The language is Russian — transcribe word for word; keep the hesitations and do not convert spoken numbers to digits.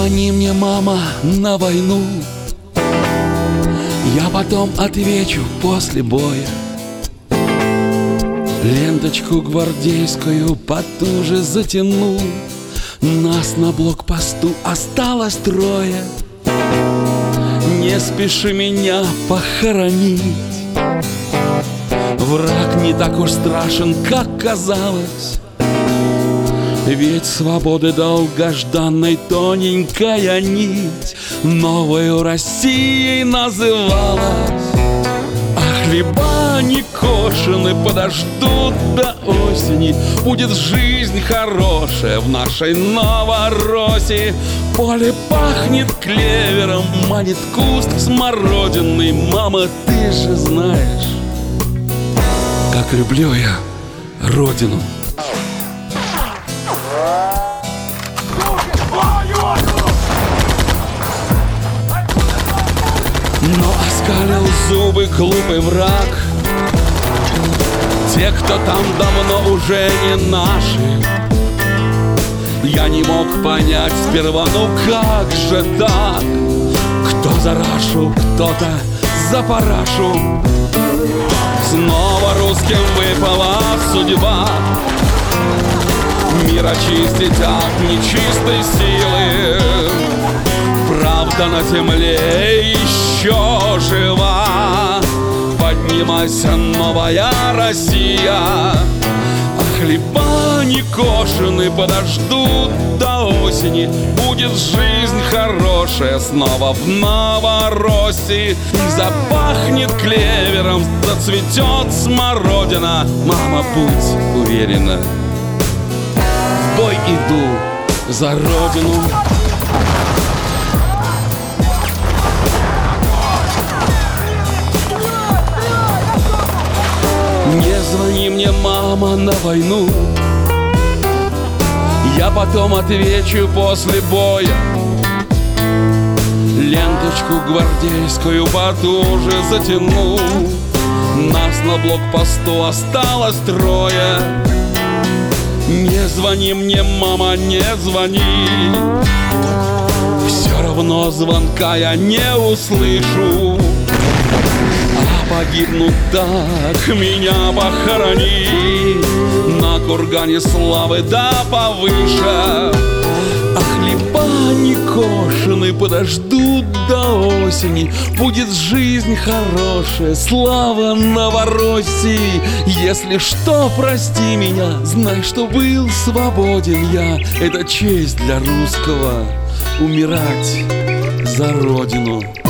звони мне, мама, на войну, я потом отвечу после боя. Ленточку гвардейскую потуже затяну, нас на блокпосту осталось трое. Не спеши меня похоронить, враг не так уж страшен, как казалось. Ведь свободы долгожданной тоненькая нить новою Россией называлась. А хлеба не кошены подождут до осени. Будет жизнь хорошая в нашей Новороссии. Поле пахнет клевером, манит куст смородины. Мама, ты же знаешь, как люблю я родину. Но оскалил зубы глупый враг. Те, кто там давно уже не наши. Я не мог понять сперва, ну как же так? Кто за Рашу, кто-то за парашу. Снова русским выпала судьба мир очистить от нечистой силы. Правда на земле еще жива. Поднимайся, новая Россия. А хлеба не кошены подождут до осени. Будет жизнь хорошая снова в Новороссии. Запахнет клевером, зацветет смородина. Мама, будь уверена, в бой иду за родину. Не звони мне, мама, на войну, я потом отвечу после боя. Ленточку гвардейскую потуже затяну, нас на блокпосту осталось трое. Не звони мне, мама, не звони, все равно звонка я не услышу. Погибну так, меня похорони на кургане славы да повыше. А хлеба не кошены подождут до осени. Будет жизнь хорошая, слава Новороссии. Если что, прости меня, знай, что был свободен я. Это честь для русского — умирать за родину.